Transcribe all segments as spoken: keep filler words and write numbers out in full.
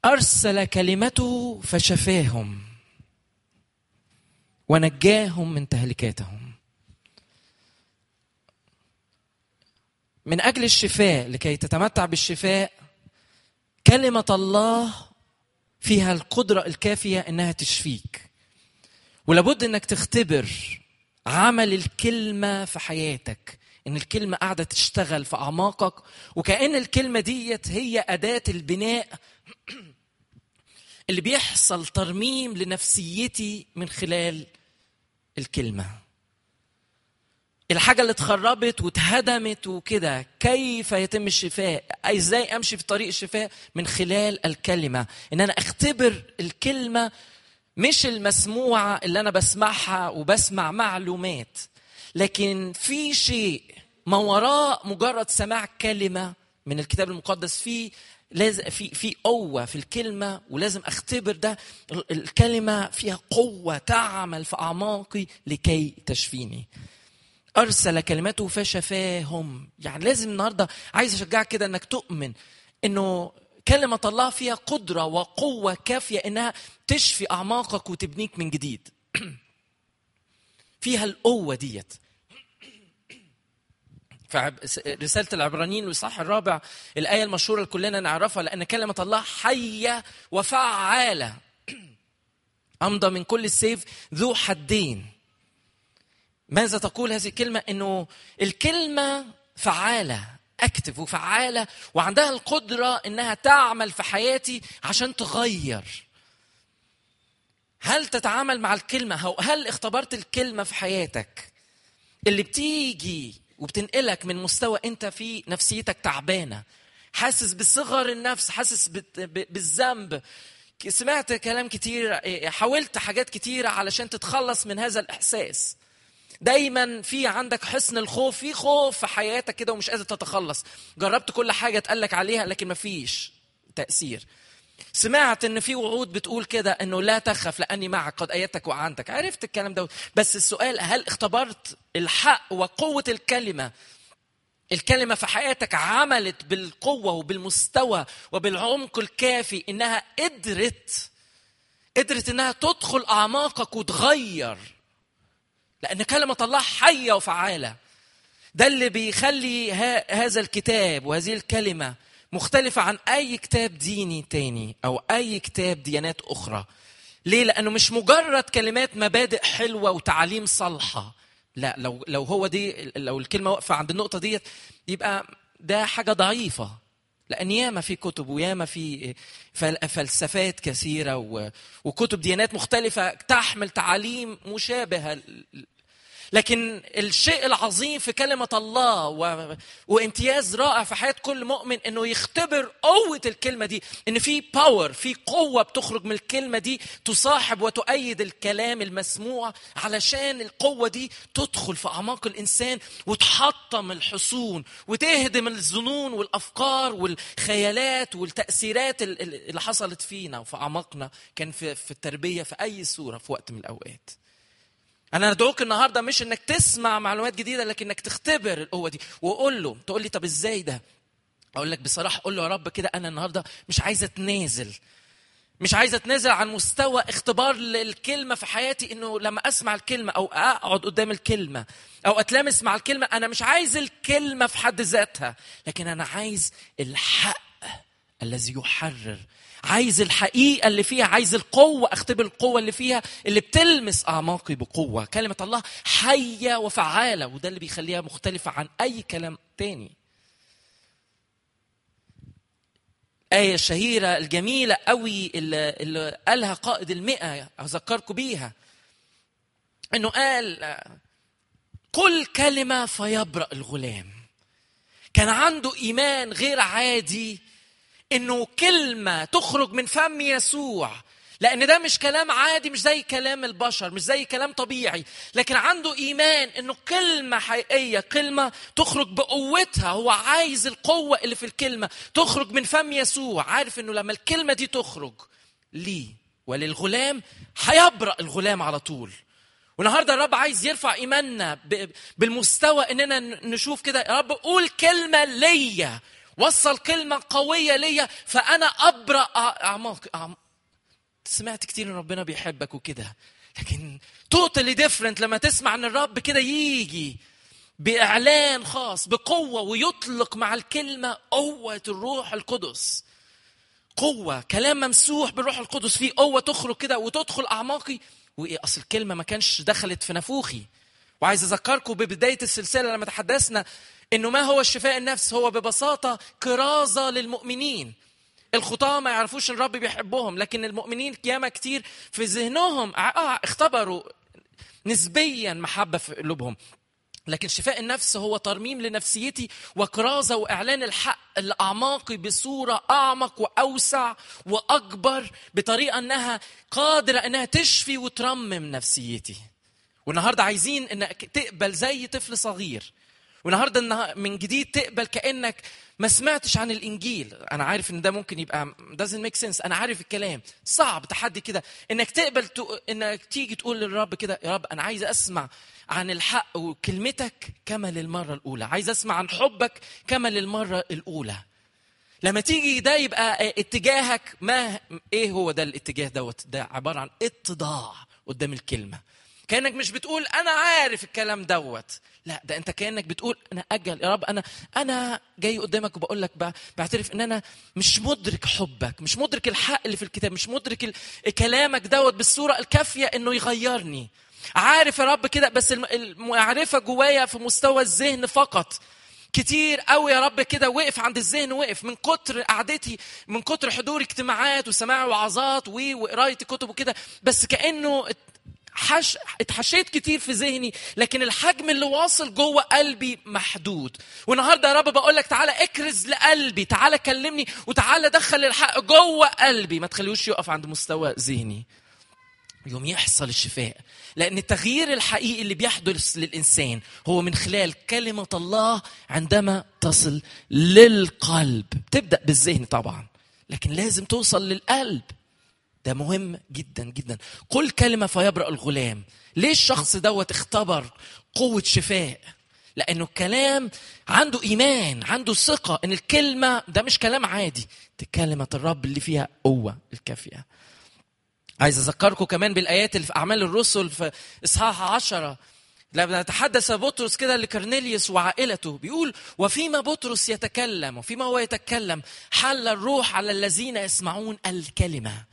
أرسل كلمته فشفاهم ونجاهم من تهلكاتهم. من أجل الشفاء، لكي تتمتع بالشفاء، كلمة الله فيها القدرة الكافية إنها تشفيك. ولابد إنك تختبر عمل الكلمة في حياتك، إن الكلمة قاعدة تشتغل في أعماقك، وكأن الكلمة ديت هي أداة البناء اللي بيحصل ترميم لنفسيتي من خلال الكلمة. الحاجة اللي اتخربت واتهدمت وكده، كيف يتم الشفاء؟ ازاي امشي في طريق الشفاء؟ من خلال الكلمة. ان انا اختبر الكلمة، مش المسموعة اللي انا بسمعها وبسمع معلومات، لكن في شيء ما وراء مجرد سماع كلمة من الكتاب المقدس. في لازم في في قوة في الكلمة، ولازم اختبر ده. الكلمة فيها قوة تعمل في اعماقي لكي تشفيني. أرسل كلمته فشفاهم. يعني لازم النهاردة عايز أشجعك كده أنك تؤمن أنه كلمة الله فيها قدرة وقوة كافية أنها تشفي أعماقك وتبنيك من جديد. فيها القوة ديت. رسالة العبرانيين والإصحاح الرابع، الآية المشهورة اللي كلنا نعرفها، لأن كلمة الله حية وفعالة أمضى من كل السيف ذو حدين. ماذا تقول هذه الكلمة؟ إنه الكلمة فعالة، أكتف وفعالة، وعندها القدرة إنها تعمل في حياتي عشان تغير. هل تتعامل مع الكلمة؟ هل اختبرت الكلمة في حياتك اللي بتيجي وبتنقلك من مستوى أنت في نفسيتك تعبانة، حاسس بصغر النفس، حاسس بالذنب، سمعت كلام كتير، حاولت حاجات كتيرة علشان تتخلص من هذا الإحساس. دايما في عندك حصن الخوف، في خوف في حياتك كده ومش قادر تتخلص. جربت كل حاجة تقلك عليها لكن ما فيش تأثير. سمعت ان في وعود بتقول كده انه لا تخف لاني معك قد ايدتك وعنتك. عرفت الكلام ده، بس السؤال هل اختبرت الحق وقوة الكلمة؟ الكلمة في حياتك عملت بالقوة وبالمستوى وبالعمق الكافي انها قدرت قدرت انها تدخل اعماقك وتغير. لأن كلمة الله حية وفعالة. ده اللي بيخلي هذا الكتاب وهذه الكلمة مختلفة عن أي كتاب ديني تاني أو أي كتاب ديانات أخرى. ليه؟ لأنه مش مجرد كلمات مبادئ حلوة وتعاليم صالحة. لا، لو لو هو دي لو الكلمة واقفة عند النقطة ديت يبقى ده حاجة ضعيفة. لأن ياما في كتب وياما في فلسفات كثيرة وكتب ديانات مختلفة تحمل تعاليم مشابهة. لكن الشيء العظيم في كلمة الله و... وامتياز رائع في حياة كل مؤمن إنه يختبر قوة الكلمة دي، إن في باور، في قوة بتخرج من الكلمة دي تصاحب وتؤيد الكلام المسموع، علشان القوة دي تدخل في أعماق الإنسان وتحطم الحصون وتهدم الظنون والأفكار والخيالات والتأثيرات اللي حصلت فينا وفي أعماقنا، كان في, في التربية في أي صورة في وقت من الأوقات. أنا أدعوك النهاردة مش إنك تسمع معلومات جديدة، لكن إنك تختبر القوة دي وقول له. تقول لي طب إزاي ده؟ أقول لك بصراحة، قول له يا رب كده أنا النهاردة مش عايزة أتنازل، مش عايزة أتنازل عن مستوى اختبار الكلمة في حياتي. إنه لما أسمع الكلمة أو أقعد قدام الكلمة أو أتلامس مع الكلمة، أنا مش عايز الكلمة في حد ذاتها، لكن أنا عايز الحق الذي يحرر. عايز الحقيقة اللي فيها، عايز القوة، اختبر القوة اللي فيها اللي بتلمس أعماقي بقوة. كلمة الله حية وفعالة، وده اللي بيخليها مختلفة عن أي كلام تاني. آية الشهيرة الجميلة قوي اللي, اللي قالها قائد المئة، أذكركم بيها، إنه قال قل كلمة فيبرأ الغلام. كان عنده إيمان غير عادي إنه كلمة تخرج من فم يسوع، لأن ده مش كلام عادي، مش زي كلام البشر، مش زي كلام طبيعي، لكن عنده إيمان إنه كلمة حقيقية، كلمة تخرج بقوتها. هو عايز القوة اللي في الكلمة تخرج من فم يسوع، عارف إنه لما الكلمة دي تخرج ليه وللغلام هيبرأ الغلام على طول. والنهارده الرب عايز يرفع إيماننا بالمستوى إننا نشوف كده، يا رب قول كلمة ليا وصل كلمة قوية ليا فأنا أبرأ أعماق. أعم... سمعت كتير إن ربنا بيحبك وكده، لكن totally different لما تسمع إن الرب كده يجي بإعلان خاص بقوة ويطلق مع الكلمة قوة الروح القدس. قوة، كلام ممسوح بالروح القدس، فيه قوة تخرج كده وتدخل أعماقي. وإيه أصل الكلمة ما كانش دخلت في نافوخي. وعايز أذكركم ببداية السلسلة لما تحدثنا إنه ما هو الشفاء النفس، هو ببساطة كرازة للمؤمنين. الخطاة ما يعرفوش إن الرب بيحبهم، لكن المؤمنين ياما كتير في ذهنهم آه اختبروا نسبيا محبة في قلوبهم. لكن شفاء النفس هو ترميم لنفسيتي وكرازة وإعلان الحق لأعماقي بصورة أعمق وأوسع وأكبر، بطريقة أنها قادرة أنها تشفي وترمم نفسيتي. والنهاردة عايزين أنك تقبل زي طفل صغير، والنهاردة من جديد تقبل كأنك ما سمعتش عن الإنجيل. أنا عارف أن ده ممكن يبقى doesn't make sense، أنا عارف الكلام صعب، تحدي كده أنك تقبل ت... أنك تيجي تقول للرب كده يا رب أنا عايز أسمع عن الحق وكلمتك كما للمرة الأولى، عايز أسمع عن حبك كما للمرة الأولى. لما تيجي ده يبقى اتجاهك ما إيه هو ده الاتجاه دوت؟ ده عبارة عن اتضاع قدام الكلمة، كأنك مش بتقول أنا عارف الكلام دوت، لا ده أنت كأنك بتقول أنا أجل يا رب، أنا أنا جاي قدامك وبقول لك بعترف إن أنا مش مدرك حبك، مش مدرك الحق اللي في الكتاب، مش مدرك كلامك دوت بالصورة الكافية إنه يغيرني. عارف يا رب كده، بس المعرفة جوايا في مستوى الذهن فقط. كتير قوي يا رب كده وقف عند الذهن، وقف من كتر قعدتي، من كتر حضور اجتماعات وسماع وعظات وقراية كتب وكده، بس كأنه حش... اتحشيت كتير في ذهني، لكن الحجم اللي واصل جوه قلبي محدود. والنهارده يا رب بقول لك تعالى اكرز لقلبي، تعالى كلمني، وتعالى دخل الحق جوه قلبي، ما تخليهوش يقف عند مستوى ذهني. يوم يحصل الشفاء، لأن التغيير الحقيقي اللي بيحدث للإنسان هو من خلال كلمة الله عندما تصل للقلب. تبدأ بالذهن طبعا، لكن لازم توصل للقلب. ده مهم جدا جدا. قل كلمة فيبرأ الغلام. ليه الشخص دوت اختبر قوة شفاء؟ لأنه الكلام عنده إيمان، عنده ثقة إن الكلمة ده مش كلام عادي، دي كلمة الرب اللي فيها قوة الكافية. عايز أذكركم كمان بالآيات اللي في أعمال الرسل في إصحاح عشرة، لما تحدث بطرس كده لكرنيليوس وعائلته، بيقول وفيما بطرس يتكلم وفيما هو يتكلم حل الروح على الذين يسمعون الكلمة.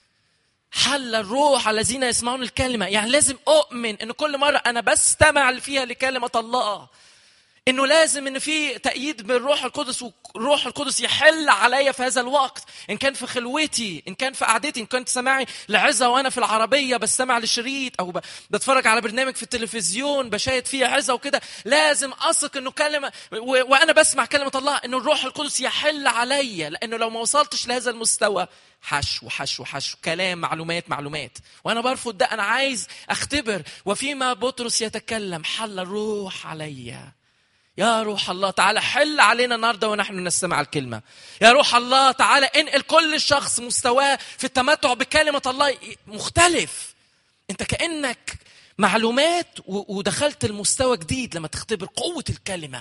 حل الروح على الذين يسمعون الكلمة، يعني لازم أؤمن إن كل مرة أنا بستمع فيها لكلمة الله، إنه لازم إن في تأييد بالروح القدس، والروح القدس يحل عليا في هذا الوقت، إن كان في خلوتي، إن كان في قعدتي، إن كنت سماعي لعظة وأنا في العربية بستمع للشريط، أو بتفرج على برنامج في التلفزيون بشاهد فيه عظة وكده، لازم أثق إنه كلمة و... وأنا بسمع كلمة الله إنه الروح القدس يحل عليا، لأنه لو ما وصلتش لهذا المستوى حشو حشو حشو كلام معلومات معلومات، وأنا برفض ده. أنا عايز أختبر وفيما بطرس يتكلم حل الروح عليا. يا روح الله تعالى حل علينا النهارده ونحن نستمع الكلمة. يا روح الله تعالى انقل كل شخص مستواه في التمتع بكلمة الله مختلف. انت كأنك معلومات ودخلت المستوى جديد لما تختبر قوة الكلمة.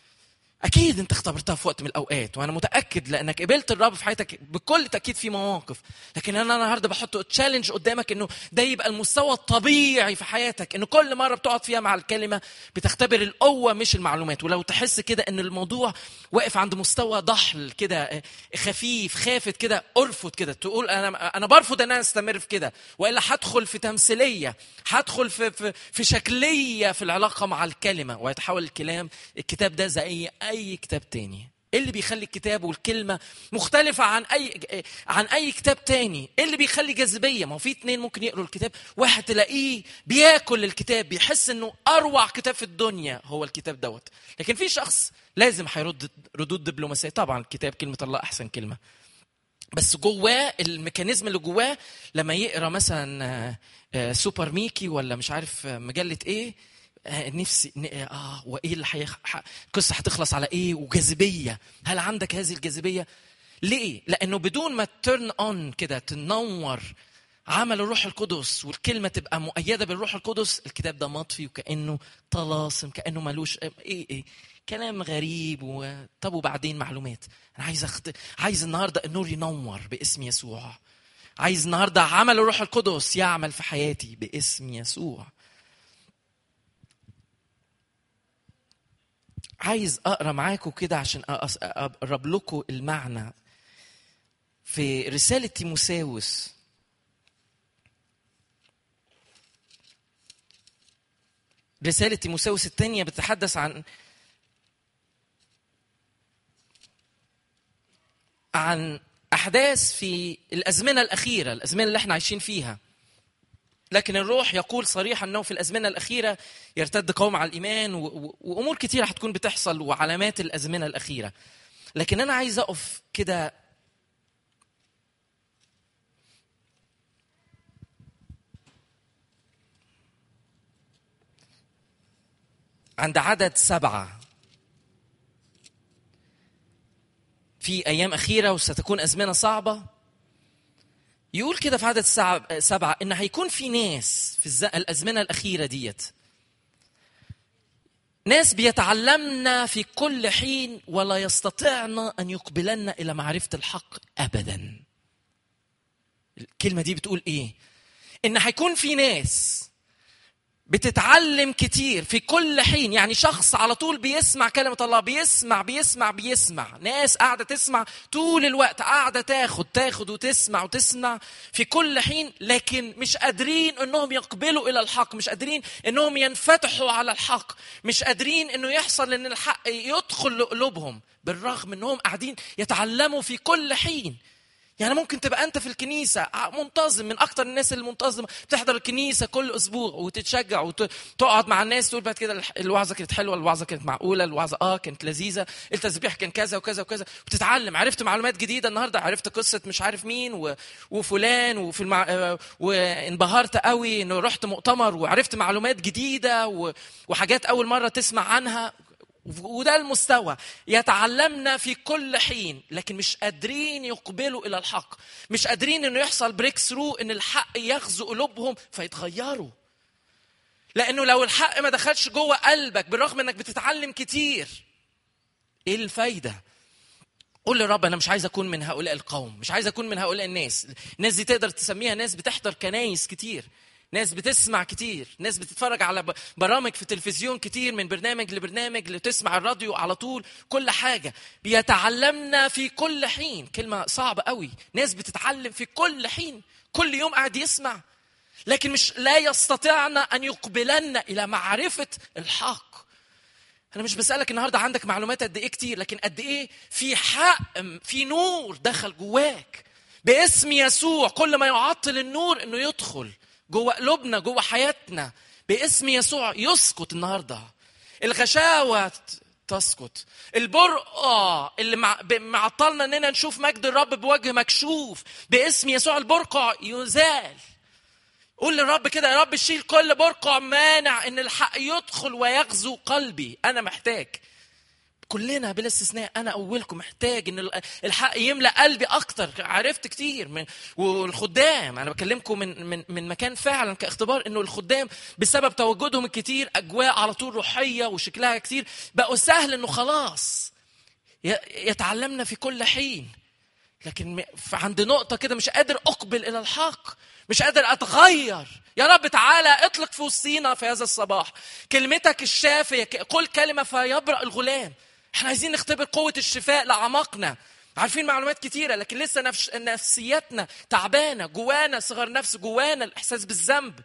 أكيد أنت اختبرتها في وقت من الأوقات، وأنا متأكد لأنك قبلت الرب في حياتك بكل تأكيد في مواقف، لكن أنا النهاردة بحط تشالنج قدامك إنه ده يبقى المستوى الطبيعي في حياتك، إنه كل مرة بتقعد فيها مع الكلمة بتختبر القوة مش المعلومات. ولو تحس كده إن الموضوع واقف عند مستوى ضحل كده خفيف خافت كده، أرفض كده، تقول أنا أنا برفض إن أنا أستمر في كده، وإلا هدخل في تمثيلية، هدخل في في في شكلية في العلاقة مع الكلمة، ويتحول الكلام الكتاب ده زي أي كتاب تاني. إيه اللي بيخلي الكتاب والكلمة مختلفة عن أي عن أي كتاب تاني؟ إيه اللي بيخلي جاذبية؟ ما هو في اتنين ممكن يقروا الكتاب، واحد تلاقيه بياكل الكتاب بيحس إنه أروع كتاب في الدنيا هو الكتاب دوت، لكن في شخص لازم هيرد ردود دبلوماسية. طبعا الكتاب كلمة الله أحسن كلمة، بس جواه الميكانيزم اللي جواه لما يقرأ مثلا سوبر ميكي ولا مش عارف مجلة إيه، نفسي اه وايه اللي حيخ... القصه هتخلص على ايه، وجاذبيه. هل عندك هذه الجاذبيه؟ ليه؟ لانه بدون ما تيرن اون كده تنور عمل الروح القدس والكلمه تبقى مؤيده بالروح القدس، الكتاب ده مطفي وكانه طلاسم، كانه ملوش ايه ايه كلام غريب و... طب وبعدين معلومات. انا عايز أخت... عايز النهارده النور ينور باسم يسوع. عايز النهارده عمل الروح القدس يعمل في حياتي باسم يسوع. عايز اقرا معاكم كده عشان اقرب لكم المعنى في رساله تيموثاوس. رساله تيموثاوس الثانيه بتتحدث عن عن احداث في الازمنه الاخيره، الازمنه اللي احنا عايشين فيها. لكن الروح يقول صريحا انه في الازمنه الاخيره يرتد قوم على الايمان، وامور كتيره هتكون بتحصل وعلامات الازمنه الاخيره. لكن انا عايز اقف كده عند عدد سبعه. في ايام اخيره وستكون ازمنه صعبه. يقول كده في عدد سبعه ان هيكون في ناس في الازمنه الاخيره ديت، ناس بيتعلمنا في كل حين ولا يستطيعن ان يقبلن الى معرفه الحق ابدا. الكلمه دي بتقول ايه؟ ان هيكون في ناس بتتعلم كتير في كل حين، يعني شخص على طول بيسمع كلمة الله، بيسمع بيسمع بيسمع ناس قاعدة تسمع طول الوقت، قاعدة تاخد تاخد وتسمع وتسمع في كل حين، لكن مش قادرين انهم يقبلوا الى الحق، مش قادرين انهم ينفتحوا على الحق، مش قادرين انه يحصل ان الحق يدخل لقلوبهم بالرغم انهم قاعدين يتعلموا في كل حين. يعني ممكن تبقى أنت في الكنيسة منتظم، من أكتر الناس المنتظمة، بتحضر الكنيسة كل أسبوع وتتشجع وتقعد مع الناس تقول بعد كده الوعظة كانت حلوة، الوعظة كانت معقولة، الوعظة آه كانت لذيذة، التسبيح كان كذا وكذا وكذا، وتتعلم. عرفت معلومات جديدة النهاردة، عرفت قصة مش عارف مين و... وفلان وفي المع... وانبهرت قوي إنه رحت مؤتمر وعرفت معلومات جديدة و... وحاجات أول مرة تسمع عنها. وده المستوى، يتعلمنا في كل حين لكن مش قادرين يقبلوا إلى الحق، مش قادرين إنه يحصل بريك ثرو، إن الحق يغزو قلوبهم فيتغيروا. لأنه لو الحق ما دخلش جوه قلبك بالرغم إنك بتتعلم كتير، إيه الفايدة؟ قول للرب أنا مش عايز أكون من هؤلاء القوم، مش عايز أكون من هؤلاء الناس. الناس دي تقدر تسميها ناس بتحضر كنايس كتير، ناس بتسمع كتير، ناس بتتفرج على برامج في التلفزيون كتير، من برنامج لبرنامج، اللي تسمع الراديو على طول، كل حاجة. بيتعلمنا في كل حين، كلمة صعبة قوي. ناس بتتعلم في كل حين، كل يوم قاعد يسمع، لكن مش لا يستطيعنا أن يقبلن إلى معرفة الحق. أنا مش بسألك النهاردة عندك معلومات قد إيه كتير، لكن قد إيه في حق، في نور دخل جواك باسم يسوع. كل ما يعطل النور إنه يدخل جوه قلوبنا، جوه حياتنا باسم يسوع، يسكت النهارده. الغشاوه تسكت، البرقع اللي معطلنا اننا نشوف مجد الرب بوجه مكشوف باسم يسوع، البرقع يزال. قول للرب كده، يا رب شيل كل برقع مانع ان الحق يدخل ويغزو قلبي. انا محتاج، كلنا بلا استثناء، انا اولكم، محتاج ان الحق يملأ قلبي اكتر. عرفت كتير من والخدام، انا بكلمكم من من من مكان فعلا كاختبار، انه الخدام بسبب تواجدهم الكتير، اجواء على طول روحيه وشكلها كتير، بقوا سهل انه خلاص يتعلمنا في كل حين، لكن عند نقطه كده مش قادر اقبل الى الحق، مش قادر اتغير. يا رب تعالى اطلق في وسطينا في هذا الصباح كلمتك الشافيه، قل كلمه فيبرأ الغلام. احنا عايزين نختبر قوة الشفاء لأعماقنا. عارفين معلومات كتيرة لكن لسه نفس نفسيتنا تعبانة، جوانا صغر نفس، جوانا الإحساس بالذنب،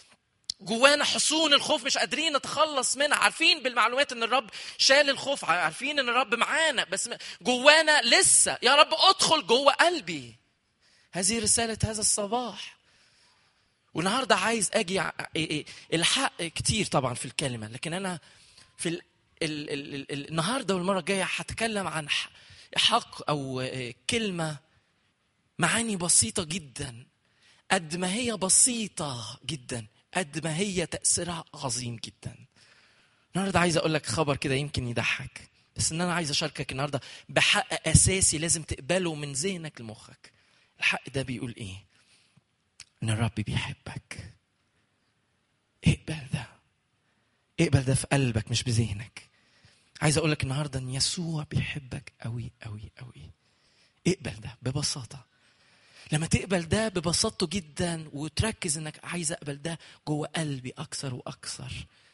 جوانا حصون الخوف مش قادرين نتخلص منها. عارفين بالمعلومات ان الرب شال الخوف، عارفين ان الرب معانا، بس جوانا لسه. يا رب ادخل جوه قلبي. هذه رسالة هذا الصباح. والنهاردة عايز اجي الحق كتير طبعا في الكلمة، لكن انا في ال ال ال ال النهارده والمره الجايه هتكلم عن حق او كلمه معاني بسيطه جدا، قد ما هي بسيطه جدا قد ما هي تاثيرها عظيم جدا. النهارده عايز اقول لك خبر كده يمكن يضحك، بس ان انا عايز اشاركك النهارده بحق اساسي لازم تقبله من ذهنك لمخك. الحق ده بيقول ايه؟ ان الرب بيحبك. اقبل ده، اقبل ده في قلبك مش بذهنك. عايز اقول لك النهارده ان يسوع بيحبك قوي قوي قوي. اقبل ده ببساطه. لما تقبل ده ببساطته جدا وتركز انك عايز اقبل ده جوه قلبي اكثر واكثر،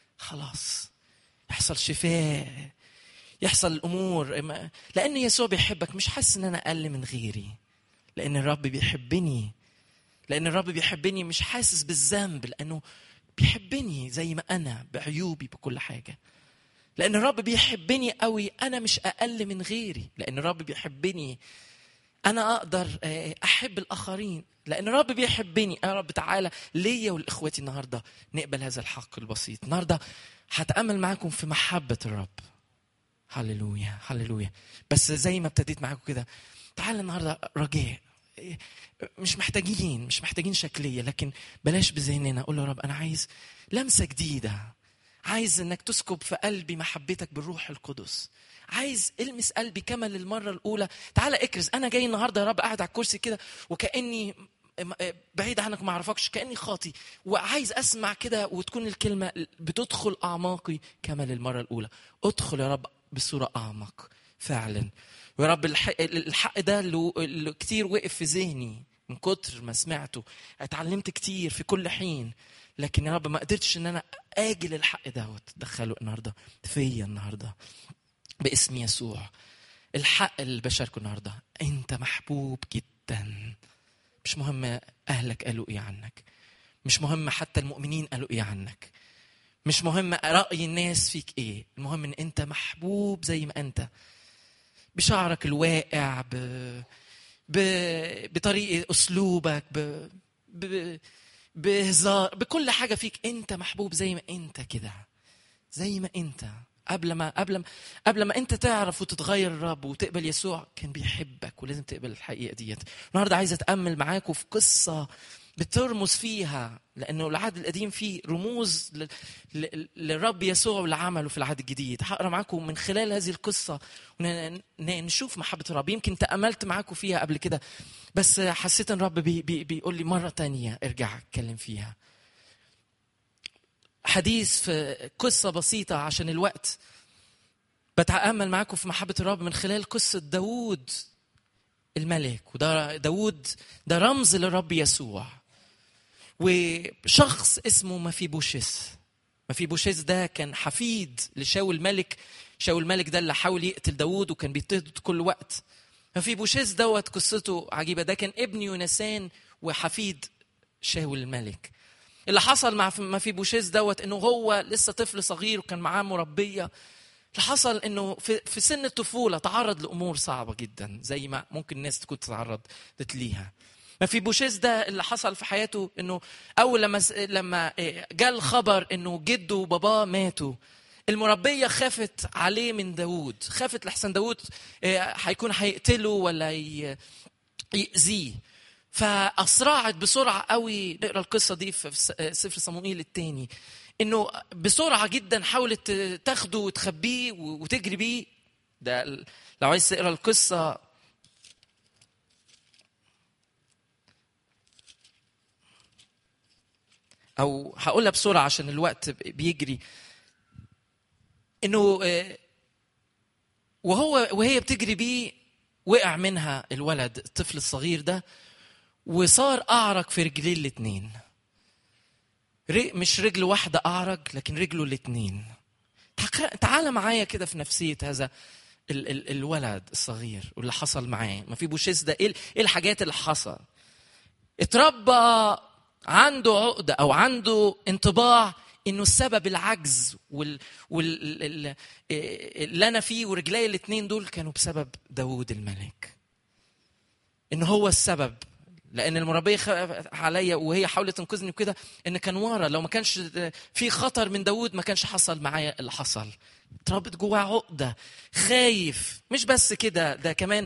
خلاص يحصل شفاء، يحصل الامور. لان يسوع بيحبك، مش حاسس ان انا اقل من غيري، لان الرب بيحبني. لان الرب بيحبني مش حاسس بالذنب، لانه بيحبني زي ما انا بعيوبي بكل حاجه. لان الرب بيحبني قوي، انا مش اقل من غيري. لان الرب بيحبني انا اقدر احب الاخرين. لان الرب بيحبني. يا رب تعالى ليا ولاخواتي النهارده نقبل هذا الحق البسيط. النهارده هتامل معاكم في محبه الرب. هللويا هللويا. بس زي ما ابتديت معاكم كده، تعالى النهارده رجاء، مش محتاجين مش محتاجين شكليه، لكن بلاش بذهننا. قول له يا رب انا عايز لمسه جديده، عايز انك تسكب في قلبي محبتك بالروح القدس، عايز المس قلبي كما للمره الاولى. تعالى اكرز. انا جاي النهارده يا رب قاعد على الكرسي كده وكاني بعيد عنك ما اعرفكش، كاني خاطي، وعايز اسمع كده وتكون الكلمه بتدخل اعماقي كما للمره الاولى. ادخل يا رب بصوره اعمق فعلا. ويا رب الحق, الحق ده اللي كتير وقف في ذهني من كتر ما سمعته، اتعلمت كتير في كل حين، لكن يا رب ما قدرتش ان انا اجل الحق ده وتدخله النهارده فيا النهارده باسم يسوع. الحق اللي بشاركه النهارده، انت محبوب جدا. مش مهم اهلك قالوا ايه عنك، مش مهم حتى المؤمنين قالوا ايه عنك، مش مهم راي الناس فيك ايه. المهم ان انت محبوب زي ما انت، بشعرك الواقع، ب... ب... بطريقه اسلوبك، ب... ب... بهزار، بكل حاجه فيك. انت محبوب زي ما انت كده، زي ما انت. قبل ما قبل ما قبل ما انت تعرف وتتغير الرب وتقبل يسوع كان بيحبك، ولازم تقبل الحقيقه ديت. النهارده عايز اتامل معاكم في قصه بترمز فيها، لانه العهد القديم فيه رموز للرب يسوع واللي عمله في العهد الجديد. هقرا معاكم من خلال هذه القصه ونشوف محبه الرب. يمكن تاملت معاكم فيها قبل كده، بس حسيت ان الرب بي بي بيقول لي مره تانية ارجع اتكلم فيها. حديث في قصة بسيطة عشان الوقت، بتأمل معاكم في محبة الرب من خلال قصة داود الملك. وده داود ده رمز للرب يسوع. وشخص اسمه مفيبوشيث. مفيبوشيث ده كان حفيد لشاول الملك. شاول الملك ده اللي حاول يقتل داود وكان بيضطهد كل وقت. مفيبوشيث دوت قصته عجيبة. ده كان ابن يونسان وحفيد شاول الملك. اللي حصل مع مفيبوشيث دوت انه هو لسه طفل صغير وكان معاه مربيه. اللي حصل انه في في سن الطفوله تعرض لامور صعبه جدا زي ما ممكن الناس تكون تعرضت ليها. مفيبوشيث ده اللي حصل في حياته انه اول لما لما جاء الخبر انه جده وباباه ماتوا، المربيه خافت عليه من داود، خافت لحسن داود هيكون هيقتله ولا يأذيه. فأسرعت بسرعة قوي. نقرأ القصة دي في سفر صموئيل الثاني، إنه بسرعة جدا حاولت تاخده وتخبيه وتجري بيه. ده لو عايز تقرأ القصة أو هقولها بسرعة عشان الوقت بيجري. إنه وهو وهي بتجري بيه وقع منها الولد الطفل الصغير ده، وصار أعرج في رجليه الاثنين. مش رجل واحدة أعرج، لكن رجله الاثنين. تعال معايا كده في نفسية هذا ال- ال- الولد الصغير واللي حصل معاه. مفيبوشيث ده إيه الحاجات اللي حصل؟ اتربى عنده عقدة أو عنده انطباع إنه السبب العجز وال وال اللي أنا فيه ورجلي الاثنين دول كانوا بسبب داود الملك. إنه هو السبب، لأن المربية خافت عليا وهي حاولت تنقذني وكده، إن كان ورا لو ما كانش في خطر من داود ما كانش حصل معايا اللي حصل. اتربت جواه عقدة، خايف. مش بس كده، ده كمان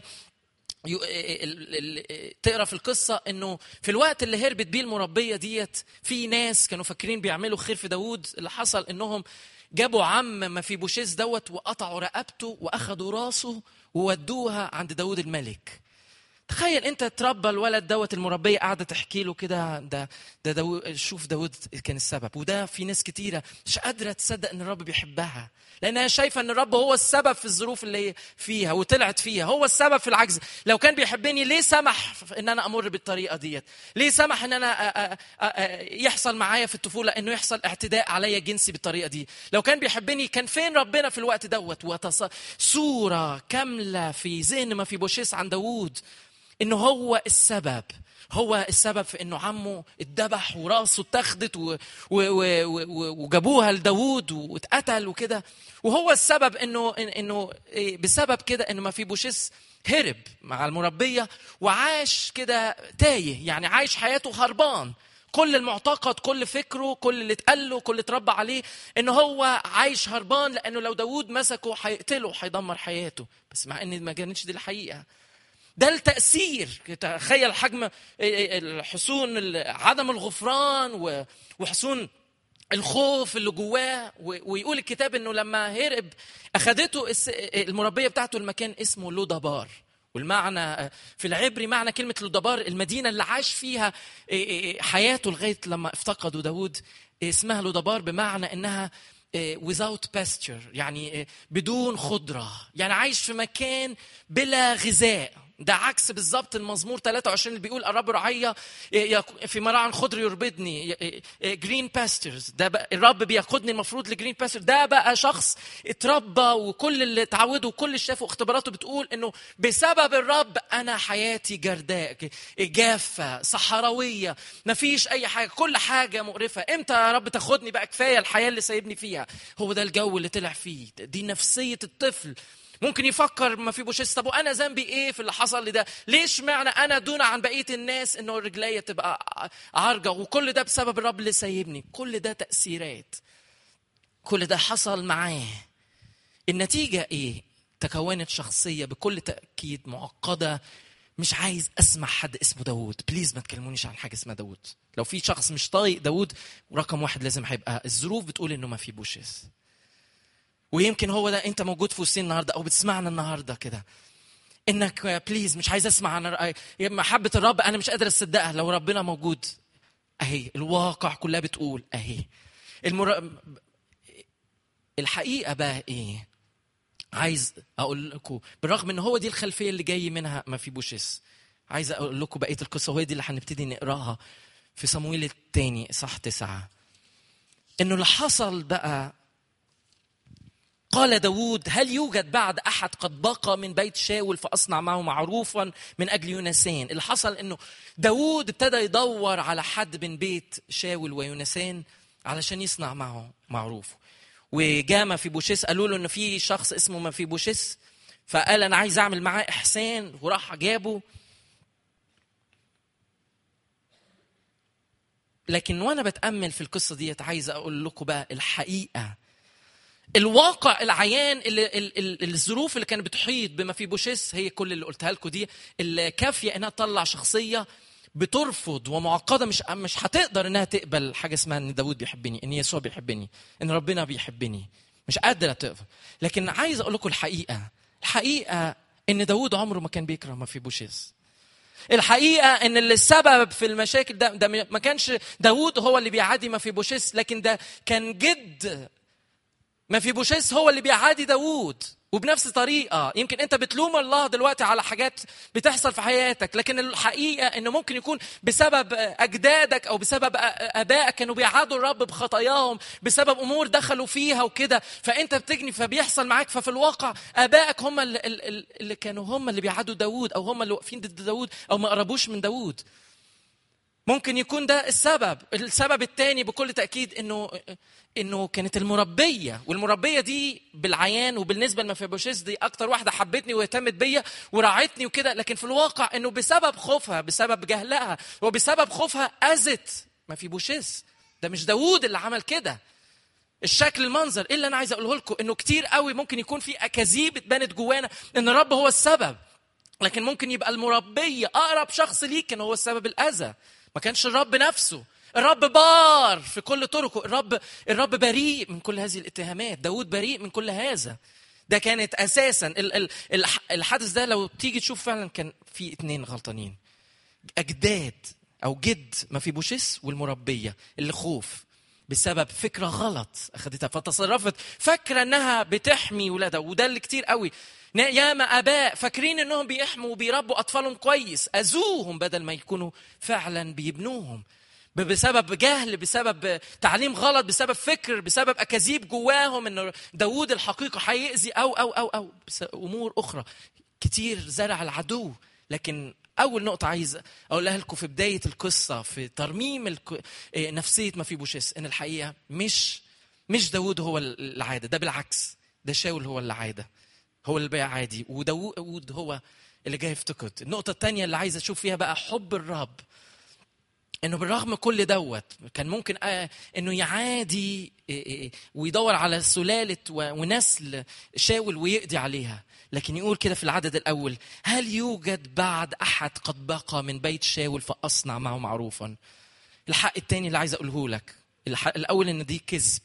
تقرا في القصة إنه في الوقت اللي هربت بيه المربية ديت في ناس كانوا فاكرين بيعملوا خير في داود. اللي حصل إنهم جابوا عم مفيبوشيث دوت وقطعوا رقبته وأخذوا راسه وودوها عند داود الملك. تخيل انت تربى الولد دوت، المربيه قاعده تحكي له كده، ده ده داو شوف داود كان السبب. وده في ناس كتيره مش قادره تصدق ان الرب بيحبها، لانها شايفه ان الرب هو السبب في الظروف اللي هي فيها وطلعت فيها، هو السبب في العجز. لو كان بيحبني ليه سمح ان انا امر بالطريقه ديت؟ ليه سمح ان انا يحصل معايا في الطفوله انه يحصل اعتداء عليا جنسي بالطريقه دي؟ لو كان بيحبني كان فين ربنا في الوقت دوت؟ وتص... صوره كامله في ذهن مفيبوشيس عن داود انه هو السبب، هو السبب في انه عمه اتذبح وراسه اتخذت و... و... و... وجابوها لداود واتقتل وكده. وهو السبب انه انه بسبب كده انه مفيبوشيس هرب مع المربيه وعاش كده تايه، يعني عايش حياته هربان. كل المعتقد، كل فكره، كل اللي اتقال له، كل اللي اتربى عليه انه هو عايش هربان، لانه لو داود مسكه هيقتله، هيدمر حياته. بس مع ان ما كانتش دي الحقيقه. ده التأثير. تخيل حجم الحصون، عدم الغفران وحصون الخوف اللي جواه. ويقول الكتاب انه لما هرب اخذته المربيه بتاعته المكان اسمه لودبار. والمعنى في العبري معنى كلمه لودبار المدينه اللي عاش فيها حياته لغايه لما افتقدوا داود. اسمها لودبار بمعنى انها without pasture، يعني بدون خضره، يعني عايش في مكان بلا غذاء. ده عكس بالظبط المزمور ثلاثة وعشرين اللي بيقول الرب رعية في مراعٍ خضر يربدني، جرين باسترز. ده بقى الرب بياخدني المفروض لجرين باستر. ده بقى شخص اتربى، وكل اللي اتعوده وكل اللي شافه اختباراته بتقول انه بسبب الرب انا حياتي جرداء جافه صحراويه، مفيش اي حاجه، كل حاجه مقرفه. امتى يا رب تاخدني بقى؟ كفايه الحياه اللي سايبني فيها. هو ده الجو اللي طلع فيه. دي نفسيه الطفل. ممكن يفكر مفيبوشيس طب وانا ذنبي ايه في اللي حصل لي ده؟ ليش معنى انا دون عن بقيه الناس انه رجليا تبقى عرجه؟ وكل ده بسبب الرب اللي سايبني. كل ده تاثيرات، كل ده حصل معاه. النتيجه ايه؟ تكونت شخصيه بكل تاكيد معقده. مش عايز اسمع حد اسمه داود، بليز ما تكلمونيش عن حاجه اسمها داود. لو في شخص مش طايق داود، ورقم واحد لازم هيبقى الظروف بتقول انه مفيبوشيس. ويمكن هو ده انت موجود في وسطنا النهارده او بتسمعنا النهارده كده، انك بليز مش عايز اسمع عن محبه الرب، انا مش قادر اصدقها. لو ربنا موجود اهي، الواقع كلها بتقول اهي. المر... الحقيقه بقى ايه؟ عايز اقول لكم بالرغم ان هو دي الخلفيه اللي جاي منها مفيبوشيس، عايز اقول لكم بقيه القصه، وهي دي اللي هنبتدي نقراها في صموئيل الثاني صح تسعة. انه اللي حصل بقى، قال داود هل يوجد بعد أحد قد بقى من بيت شاول فأصنع معه معروفا من أجل يونسان؟ اللي حصل إنه داود ابتدى يدور على حد من بيت شاول ويونسان علشان يصنع معه معروف. وجاء مفيبوشيس قالوا له إنه في شخص اسمه مفيبوشيس، فقال أنا عايز أعمل معاه إحسان، وراح جابه. لكن وأنا بتأمل في القصة دي عايز أقول لكم بقى الحقيقة، الواقع العيان اللي اللي الظروف اللي كانت بتحيط بمفيبوشيس هي كل اللي قلتها لكم دي الكافيه انها تطلع شخصيه بترفض ومعقده، مش مش هتقدر انها تقبل حاجه اسمها ان داود بيحبني، ان يسوع بيحبني، ان ربنا بيحبني. مش قادره تقبل. لكن عايز اقول لكم الحقيقه، الحقيقه ان داود عمره ما كان بيكره مفيبوشيس. الحقيقه ان اللي السبب في المشاكل ده, ده ما كانش داود هو اللي بيعادي مفيبوشيس، لكن ده كان جد مفيبوشيس هو اللي بيعادي داود. وبنفس الطريقة يمكن أنت بتلوم الله دلوقتي على حاجات بتحصل في حياتك، لكن الحقيقة إنه ممكن يكون بسبب أجدادك أو بسبب آبائك كانوا بيعادوا الرب بخطاياهم، بسبب أمور دخلوا فيها وكده، فأنت بتجني فبيحصل معاك. ففي الواقع آبائك هم اللي, اللي كانوا هم اللي بيعادوا داود، أو هم اللي واقفين ضد داود، أو ما قربوش من داود. ممكن يكون ده السبب. السبب الثاني بكل تأكيد إنه إنه كانت المربية، والمربية دي بالعيان وبالنسبة لمفيبوشيس دي أكتر واحدة حبتني واهتمت بيا وراعتني وكده، لكن في الواقع إنه بسبب خوفها، بسبب جهلها وبسبب خوفها أذت مفيبوشيس. ده مش داود اللي عمل كده. الشكل المنظر إيه اللي أنا عايز أقوله لكم؟ إنه كتير قوي ممكن يكون في أكاذيب اتبنت جوانا إن الرب هو السبب، لكن ممكن يبقى المربية أقرب شخص ليك كان هو السبب الأذى، ما كانش الرب نفسه. الرب بار في كل طرقه، الرب الرب بريء من كل هذه الاتهامات. داود بريء من كل هذا. ده كانت اساسا الحدث ده. لو تيجي تشوف فعلا كان في اتنين غلطانين، اجداد او جد مفيبوشيس والمربيه اللي خوف بسبب فكره غلط اخذتها فتصرفت فاكره انها بتحمي ولادها. وده اللي كتير قوي ياما اباء فاكرين انهم بيحموا وبيربوا اطفالهم كويس، اذوهم بدل ما يكونوا فعلا بيبنوهم بسبب جهل، بسبب تعليم غلط، بسبب فكر، بسبب اكاذيب جواهم ان داوود الحقيقي هيأذي او او او او امور اخرى كتير زرع العدو. لكن اول نقطه عايز اقولها لكم في بدايه القصه في ترميم الك... نفسيه مفيبوشيس ان الحقيقه مش مش داوود هو العاده، ده بالعكس، ده شاول هو العاده، هو اللي بقى عادي، وداوود هو اللي جاي يفتقد. النقطه الثانيه اللي عايز اشوف فيها بقى حب الرب، انه بالرغم كل دوت كان ممكن آه انه يعادي ويدور على سلاله ونسل شاول ويقضي عليها، لكن يقول كده في العدد الاول: هل يوجد بعد احد قد بقى من بيت شاول فاصنع معه معروفا. الحق الثاني اللي عايز اقوله لك، الحق الاول ان دي كذب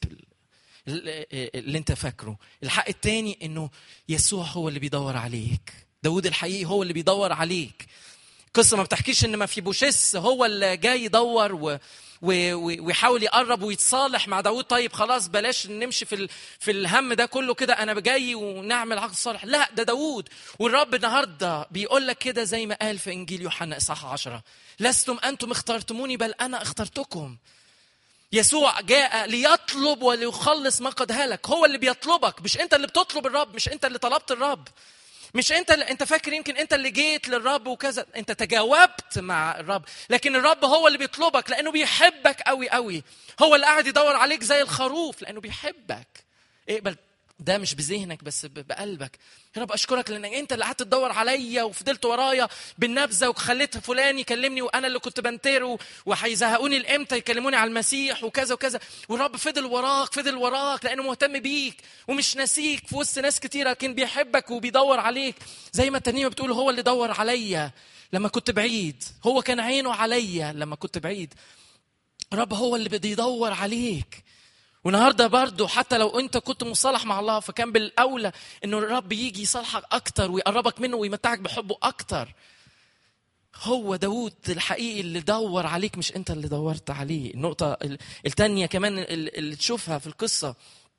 اللي انت فاكره، الحق الثاني انه يسوع هو اللي بيدور عليك، داود الحقيقي هو اللي بيدور عليك. قصة ما بتحكيش ان مفيبوشيس هو اللي جاي يدور و... و... ويحاول يقرب ويتصالح مع داود. طيب خلاص بلاش نمشي في ال... في الهم ده كله كده، انا جاي ونعمل عقد صالح. لا، ده داود. والرب النهارده بيقول لك كده زي ما قال في انجيل يوحنا اصحاح عشرة: لستم انتم اخترتموني بل انا اخترتكم. يسوع جاء ليطلب وليخلص ما قد هلك. هو اللي بيطلبك، مش انت اللي بتطلب الرب، مش انت اللي طلبت الرب، مش انت اللي انت فاكر يمكن انت اللي جيت للرب وكذا، انت تجاوبت مع الرب، لكن الرب هو اللي بيطلبك لانه بيحبك قوي قوي. هو اللي قاعد يدور عليك زي الخروف لانه بيحبك. اقبل ده مش بذهنك بس بقلبك. يا رب اشكرك لانك انت اللي قعدت تدور عليا وفضلت ورايا بالنبذه وخليت فلان يكلمني وانا اللي كنت بنتره وهيزهقوني الامتى يكلموني على المسيح وكذا وكذا. والرب فضل وراك فضل وراك لانه مهتم بيك ومش ناسيك في وسط ناس كتيره، لكن بيحبك وبيدور عليك. زي ما الترنيمه بتقول: هو اللي دور عليا لما كنت بعيد، هو كان عينه عليا لما كنت بعيد. الرب هو اللي بده يدور عليك. والنهارده برضو حتى لو انت كنت مصالح مع الله فكان بالاولى انه الرب يجي يصالحك اكتر ويقربك منه ويمتعك بحبه اكتر. هو داود الحقيقي اللي دور عليك، مش انت اللي دورت عليه. النقطه الثانيه كمان اللي تشوفها في القصه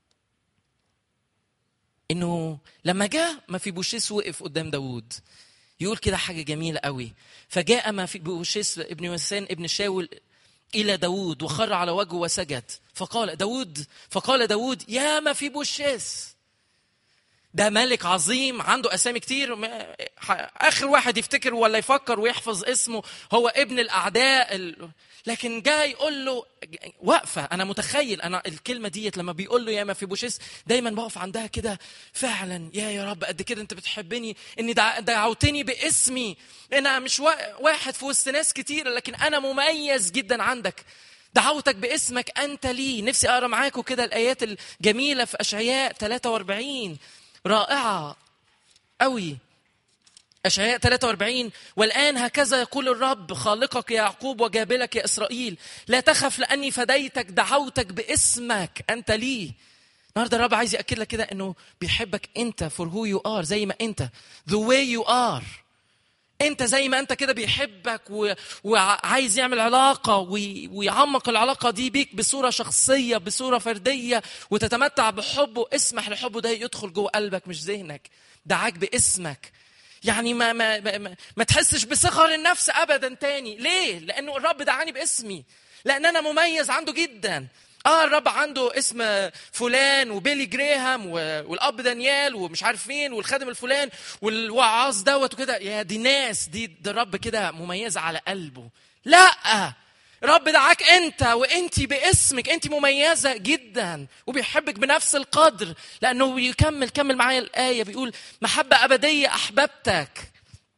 انه لما جاء مفيبوشيس وقف قدام داود يقول كده حاجه جميله قوي: فجاء مفيبوشيس ابن يونسان ابن شاول إلى داود وخر على وجهه وسجد. فقال داود فقال داود يا مفيبوشيس. ده ملك عظيم عنده أسامي كتير، آخر واحد يفتكر ولا يفكر ويحفظ اسمه هو ابن الأعداء، لكن جاي يقول له وقفة. أنا متخيل أنا الكلمة ديت لما بيقول له يا مفيبوشيس دايما بقف عندها كده فعلا. يا يا رب قد كده أنت بتحبني إني دعوتني باسمي. أنا مش واحد في وسط ناس كتير لكن أنا مميز جدا عندك. دعوتك باسمك أنت لي. نفسي أقرأ معاكم كده الآيات الجميلة في أشعياء ثلاثة وأربعين، رائعة قوي. أشعياء ثلاثة وأربعين: والآن هكذا يقول الرب خالقك يا يعقوب وجابلك يا إسرائيل، لا تخف لأني فديتك، دعوتك باسمك أنت لي. النهارده الرب عايز يأكد لك كده إنه بيحبك أنت for who you are، زي ما أنت the way you are. أنت زي ما أنت كده بيحبك و... وعايز يعمل علاقة وي... ويعمق العلاقة دي بيك بصورة شخصية بصورة فردية وتتمتع بحبه. اسمح لحبه ده يدخل جوه قلبك مش ذهنك. دعاك باسمك، يعني ما ما ما, ما تحسش بصغر النفس ابدا تاني. ليه؟ لانه الرب دعاني باسمي، لان انا مميز عنده جدا. اه الرب عنده اسم فلان وبيلي جريهام والاب دانيال ومش عارف فين والخادم الفلان والوعاظ دوت وكده. يا دي ناس دي ده الرب كده مميزه على قلبه. لا، رب دعاك انت وانتي باسمك، انتي مميزه جدا وبيحبك بنفس القدر. لانه يكمل كمل معايا الايه بيقول محبه ابديه احببتك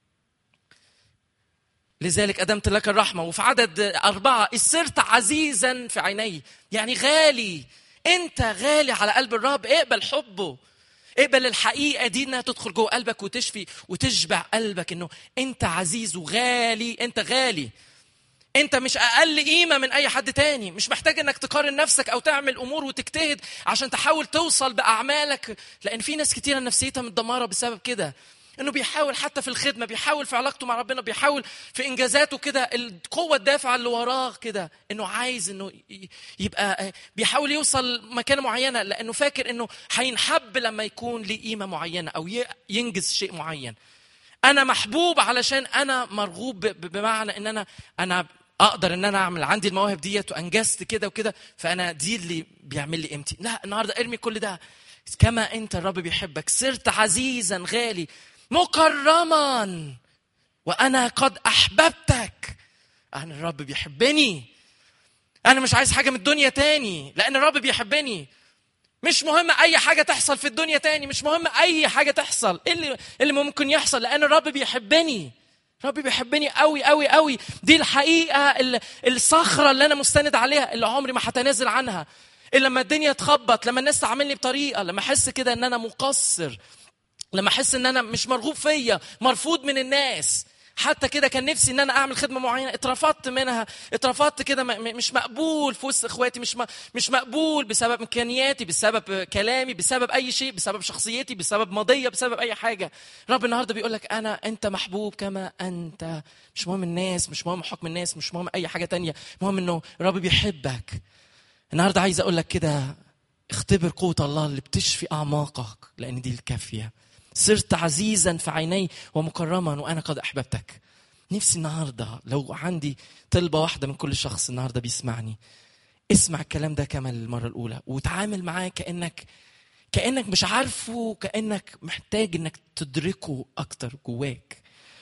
لذلك أدمت لك الرحمة. وفي عدد أربعة: صرت عزيزا في عيني، يعني غالي. أنت غالي على قلب الرب. اقبل حبه، اقبل الحقيقة دي انها تدخل جوه قلبك وتشفي وتشبع قلبك انه انت عزيز وغالي. انت غالي. انت مش اقل قيمه من اي حد تاني. مش محتاج انك تقارن نفسك او تعمل امور وتجتهد عشان تحاول توصل باعمالك، لان في ناس كتيره نفسيتها متدمره بسبب كده، انه بيحاول حتى في الخدمه، بيحاول في علاقته مع ربنا، بيحاول في انجازاته كده، القوه الدافعه اللي وراه كده انه عايز انه يبقى بيحاول يوصل مكانه معينه، لانه فاكر انه هينحب لما يكون ليه قيمه معينه او ينجز شيء معين. انا محبوب علشان انا مرغوب، بمعنى ان انا انا اقدر ان انا اعمل، عندي المواهب ديت وانجزت كده وكده، فانا دي اللي بيعمل لي قيمتي. لا، النهارده ارمي كل ده. كما انت الرب بيحبك، صرت عزيزا غالي مكرما وانا قد احببتك. انا الرب بيحبني، انا مش عايز حاجه من الدنيا تاني، لان الرب بيحبني. مش مهم اي حاجه تحصل في الدنيا تاني، مش مهم اي حاجه تحصل، ايه اللي اللي ممكن يحصل، لان الرب بيحبني. الرب بيحبني قوي قوي قوي. دي الحقيقه، الصخره اللي انا مستند عليها، اللي عمري ما هتنازل عنها. إلا لما الدنيا تخبط، لما الناس تعاملني بطريقه، لما احس كده ان انا مقصر، لما احس ان انا مش مرغوب فيا، مرفوض من الناس. حتى كده كان نفسي ان انا اعمل خدمه معينه، اترفضت منها، اترفضت كده، مش مقبول في وسط اخواتي، مش مش مقبول بسبب امكانياتي، بسبب كلامي، بسبب اي شيء، بسبب شخصيتي، بسبب ماضيه، بسبب اي حاجه. رب النهارده بيقول لك انا انت محبوب كما انت. مش مهم الناس، مش مهم حكم الناس، مش مهم اي حاجه تانية، مهم انه الرب بيحبك. النهارده عايز اقول لك كده، اختبر قوه الله اللي بتشفي اعماقك، لان دي الكافيه. صرت عزيزا في عيني ومكرما وانا قد احببتك. نفسي النهارده لو عندي طلبه واحده من كل شخص النهارده بيسمعني، اسمع الكلام ده كمان للمره الاولى وتعامل معاه كانك كانك مش عارفه، كانك محتاج انك تدركه اكتر جواك،